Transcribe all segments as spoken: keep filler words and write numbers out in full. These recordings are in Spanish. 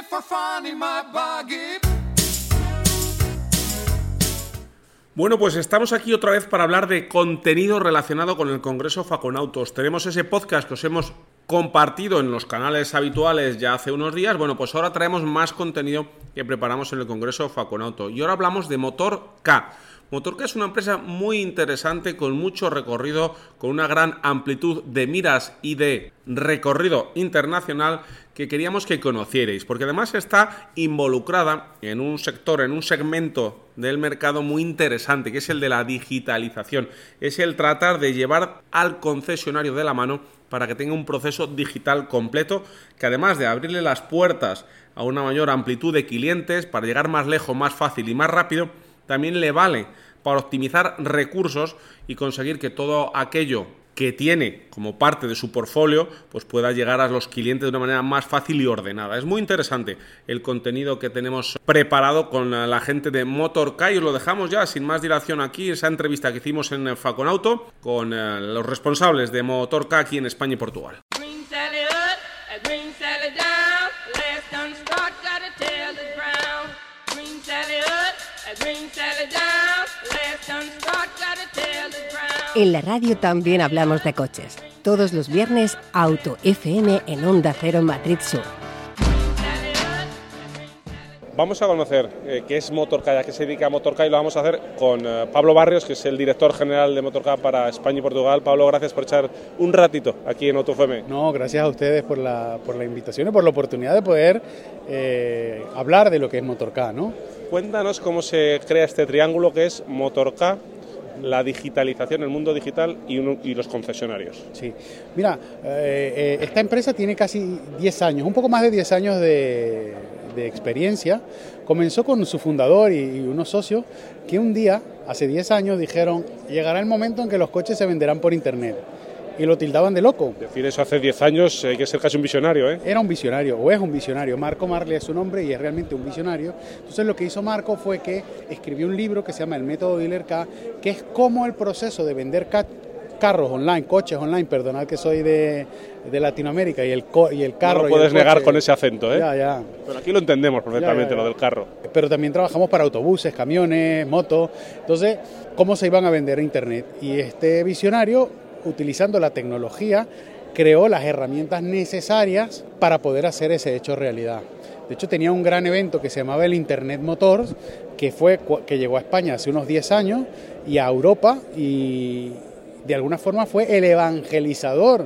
Bueno, pues estamos aquí otra vez para hablar de contenido relacionado con el Congreso Faconautos. Tenemos ese podcast que os hemos compartido en los canales habituales ya hace unos días. Bueno, pues ahora traemos más contenido que preparamos en el Congreso Faconauto. Y ahora hablamos de Motor-K. Motor-K es una empresa muy interesante, con mucho recorrido, con una gran amplitud de miras y de recorrido internacional que queríamos que conocierais, porque además está involucrada en un sector, en un segmento del mercado muy interesante, que es el de la digitalización. Es el tratar de llevar al concesionario de la mano para que tenga un proceso digital completo, que además de abrirle las puertas a una mayor amplitud de clientes, para llegar más lejos, más fácil y más rápido, también le vale para optimizar recursos y conseguir que todo aquello que tiene como parte de su portfolio pues pueda llegar a los clientes de una manera más fácil y ordenada. Es muy interesante el contenido que tenemos preparado con la gente de Motor-K y os lo dejamos ya sin más dilación aquí, esa entrevista que hicimos en Faconauto con eh, los responsables de Motor-K aquí en España y Portugal. En la radio también hablamos de coches. Todos los viernes, Auto F M en Onda Cero Madrid Sur. Vamos a conocer eh, qué es Motor-K, a qué se dedica Motor-K, y lo vamos a hacer con eh, Pablo Barrios, que es el director general de Motor-K para España y Portugal. Pablo, gracias por echar un ratito aquí en Auto F M. No, gracias a ustedes por la, por la invitación y por la oportunidad de poder eh, hablar de lo que es Motor-K, ¿no? Cuéntanos cómo se crea este triángulo que es Motor-K, la digitalización, el mundo digital y, uno, y los concesionarios. Sí, mira, eh, eh, esta empresa tiene casi diez años, un poco más de diez años de, de experiencia. Comenzó con su fundador y, y unos socios que un día, hace diez años, dijeron: llegará el momento en que los coches se venderán por internet. Y lo tildaban de loco. Decir eso hace diez años hay que ser casi un visionario, ¿eh? Era un visionario, o es un visionario. Marco Marley es su nombre y es realmente un visionario. Entonces lo que hizo Marco fue que escribió un libro que se llama El Método Dealer-K, que es cómo el proceso de vender ca- carros online, coches online, perdonad que soy de, de Latinoamérica, y el, co- y el carro... No lo puedes y el negar coche, con ese acento, ¿eh? Ya, ya. Pero aquí lo entendemos perfectamente, Ya, ya, ya. lo del carro. Pero también trabajamos para autobuses, camiones, motos. Entonces, ¿cómo se iban a vender a internet? Y este visionario, utilizando la tecnología, creó las herramientas necesarias para poder hacer ese hecho realidad. De hecho, tenía un gran evento que se llamaba el Internet Motors, que fue que llegó a España hace unos diez años y a Europa, y de alguna forma fue el evangelizador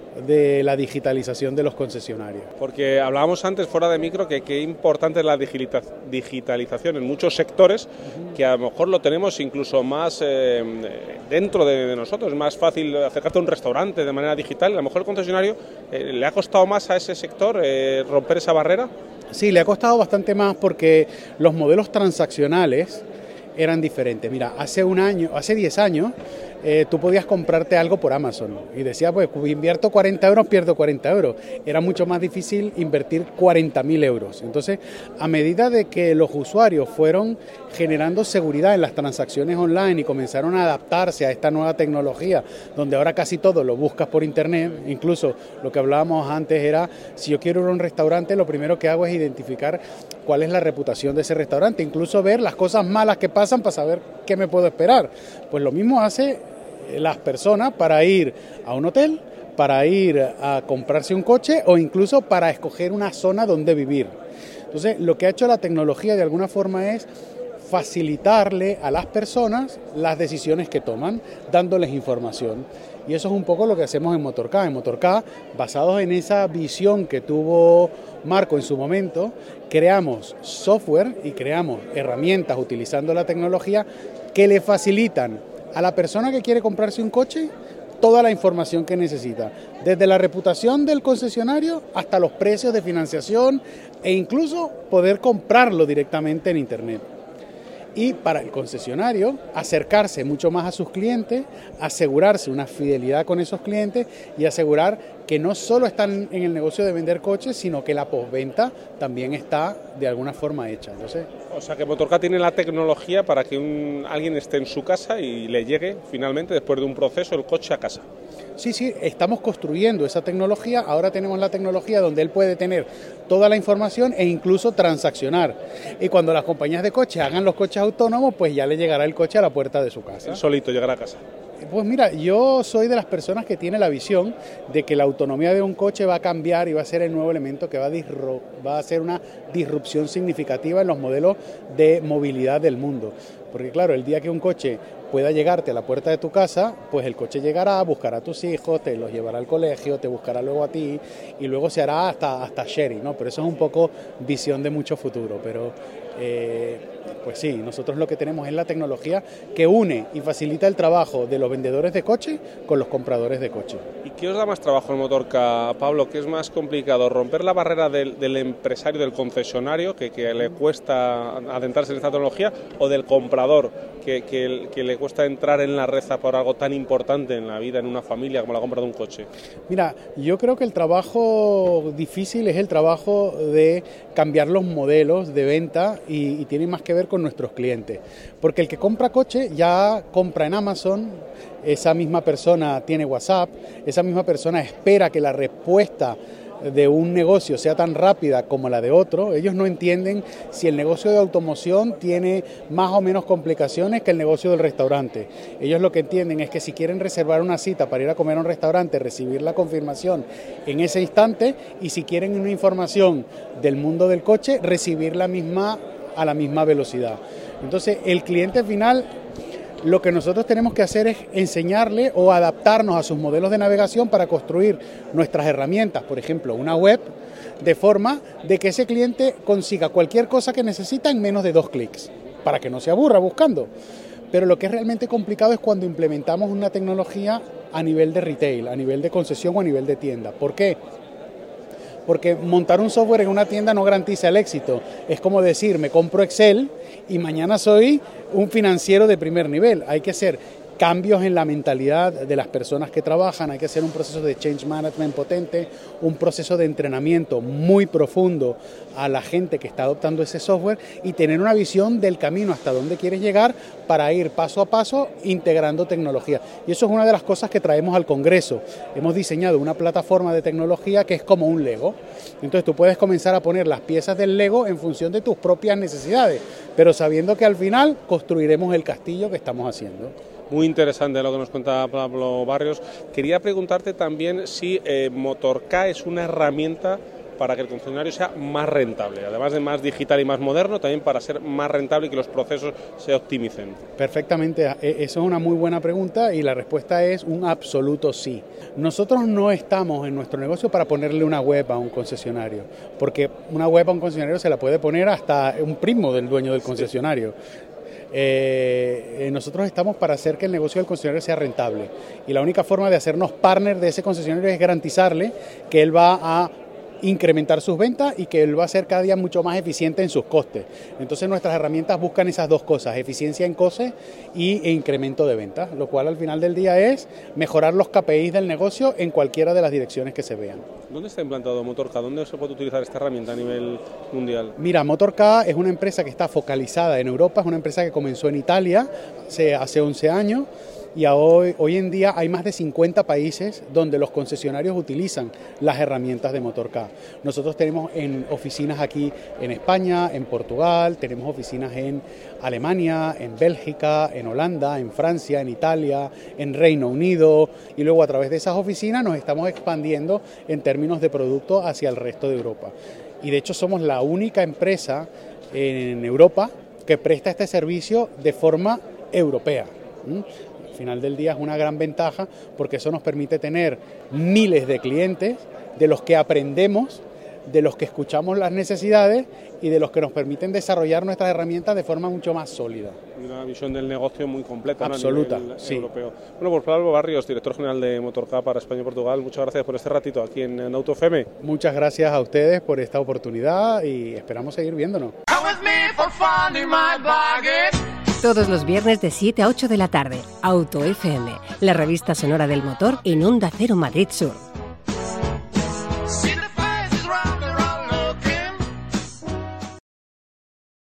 de la digitalización de los concesionarios. Porque hablábamos antes fuera de micro que qué importante es la digita- digitalización en muchos sectores, uh-huh. que a lo mejor lo tenemos incluso más eh, dentro de, de nosotros. Es más fácil acercarte a un restaurante de manera digital. A lo mejor el concesionario eh, le ha costado más a ese sector eh, romper esa barrera. Sí, le ha costado bastante más porque los modelos transaccionales eran diferentes. Mira, hace un año, hace diez años, eh, tú podías comprarte algo por Amazon y decías, pues invierto cuarenta euros, pierdo cuarenta euros. Era mucho más difícil invertir cuarenta mil euros. Entonces, a medida de que los usuarios fueron generando seguridad en las transacciones online y comenzaron a adaptarse a esta nueva tecnología, donde ahora casi todo lo buscas por internet, incluso lo que hablábamos antes era, si yo quiero ir a un restaurante, lo primero que hago es identificar cuál es la reputación de ese restaurante, incluso ver las cosas malas que pasan para saber qué me puedo esperar. Pues lo mismo hace las personas para ir a un hotel, para ir a comprarse un coche o incluso para escoger una zona donde vivir. Entonces, lo que ha hecho la tecnología de alguna forma es facilitarle a las personas las decisiones que toman, dándoles información. Y eso es un poco lo que hacemos en Motor-K. En Motor-K, basados en esa visión que tuvo Marco en su momento, creamos software y creamos herramientas utilizando la tecnología que le facilitan a la persona que quiere comprarse un coche toda la información que necesita, desde la reputación del concesionario hasta los precios de financiación e incluso poder comprarlo directamente en internet. Y para el concesionario, acercarse mucho más a sus clientes, asegurarse una fidelidad con esos clientes y asegurar que no solo están en el negocio de vender coches, sino que la postventa también está de alguna forma hecha. Entonces, o sea que Motor-K tiene la tecnología para que un, alguien esté en su casa y le llegue finalmente, después de un proceso, el coche a casa. Sí, sí, estamos construyendo esa tecnología, ahora tenemos la tecnología donde él puede tener toda la información e incluso transaccionar. Y cuando las compañías de coches hagan los coches autónomos, pues ya le llegará el coche a la puerta de su casa. Él solito llegará a casa. Pues mira, yo soy de las personas que tiene la visión de que la autonomía de un coche va a cambiar y va a ser el nuevo elemento que va a, disru- va a hacer una disrupción significativa en los modelos de movilidad del mundo. Porque claro, el día que un coche pueda llegarte a la puerta de tu casa, pues el coche llegará, buscará a tus hijos, te los llevará al colegio, te buscará luego a ti y luego se hará hasta, hasta sharing, ¿no? Pero eso es un poco visión de mucho futuro, pero... Eh, pues sí, nosotros lo que tenemos es la tecnología que une y facilita el trabajo de los vendedores de coche con los compradores de coche. ¿Y qué os da más trabajo en Motorca, Pablo? ¿Qué es más complicado? ¿Romper la barrera del, del empresario, del concesionario, que, que le cuesta adentrarse en esta tecnología, o del comprador, que, que, que le cuesta entrar en la red por algo tan importante en la vida, en una familia, como la compra de un coche? Mira, yo creo que el trabajo difícil es el trabajo de cambiar los modelos de venta y, y tiene más que ver con nuestros clientes, porque el que compra coche ya compra en Amazon, esa misma persona tiene WhatsApp, esa misma persona espera que la respuesta de un negocio sea tan rápida como la de otro. Ellos no entienden si el negocio de automoción tiene más o menos complicaciones que el negocio del restaurante. Ellos lo que entienden es que si quieren reservar una cita para ir a comer a un restaurante, recibir la confirmación en ese instante, y si quieren una información del mundo del coche, recibir la misma a la misma velocidad. Entonces, el cliente final, lo que nosotros tenemos que hacer es enseñarle o adaptarnos a sus modelos de navegación para construir nuestras herramientas, por ejemplo, una web, de forma de que ese cliente consiga cualquier cosa que necesita en menos de dos clics, para que no se aburra buscando. Pero lo que es realmente complicado es cuando implementamos una tecnología a nivel de retail, a nivel de concesión o a nivel de tienda. ¿Por qué? Porque montar un software en una tienda no garantiza el éxito. Es como decir, me compro Excel y mañana soy un financiero de primer nivel. Hay que hacer cambios en la mentalidad de las personas que trabajan, hay que hacer un proceso de change management potente, un proceso de entrenamiento muy profundo a la gente que está adoptando ese software y tener una visión del camino hasta dónde quieres llegar para ir paso a paso integrando tecnología. Y eso es una de las cosas que traemos al Congreso. Hemos diseñado una plataforma de tecnología que es como un Lego. Entonces tú puedes comenzar a poner las piezas del Lego en función de tus propias necesidades, pero sabiendo que al final construiremos el castillo que estamos haciendo. Muy interesante lo que nos cuenta Pablo Barrios. Quería preguntarte también si eh, Motorca es una herramienta para que el concesionario sea más rentable, además de más digital y más moderno, también para ser más rentable y que los procesos se optimicen. Perfectamente, eso es una muy buena pregunta y la respuesta es un absoluto sí. Nosotros no estamos en nuestro negocio para ponerle una web a un concesionario, porque una web a un concesionario se la puede poner hasta un primo del dueño del concesionario. Sí. Eh, nosotros estamos para hacer que el negocio del concesionario sea rentable y la única forma de hacernos partner de ese concesionario es garantizarle que él va a incrementar sus ventas y que él va a ser cada día mucho más eficiente en sus costes. Entonces nuestras herramientas buscan esas dos cosas, eficiencia en costes y e incremento de ventas, lo cual al final del día es mejorar los K P Is del negocio en cualquiera de las direcciones que se vean. ¿Dónde está implantado Motorca? ¿Dónde se puede utilizar esta herramienta a nivel mundial? Mira, Motorca es una empresa que está focalizada en Europa, es una empresa que comenzó en Italia hace, hace once años. Y hoy, hoy en día hay más de cincuenta países donde los concesionarios utilizan las herramientas de Motorca. Nosotros tenemos en oficinas aquí en España, en Portugal, tenemos oficinas en Alemania, en Bélgica, en Holanda, en Francia, en Italia, en Reino Unido, y luego a través de esas oficinas nos estamos expandiendo en términos de producto hacia el resto de Europa. Y de hecho somos la única empresa en Europa que presta este servicio de forma europea. Al final del día es una gran ventaja porque eso nos permite tener miles de clientes de los que aprendemos, de los que escuchamos las necesidades y de los que nos permiten desarrollar nuestras herramientas de forma mucho más sólida. Una visión del negocio muy completa, absoluta, ¿no? A nivel sí. Europeo. Bueno, pues Pablo Barrios, director general de Motorca para España y Portugal, muchas gracias por este ratito aquí en, en Auto F M. Muchas gracias a ustedes por esta oportunidad y esperamos seguir viéndonos. Todos los viernes de siete a ocho de la tarde, Auto F M, la revista sonora del motor en Onda Cero Madrid Sur.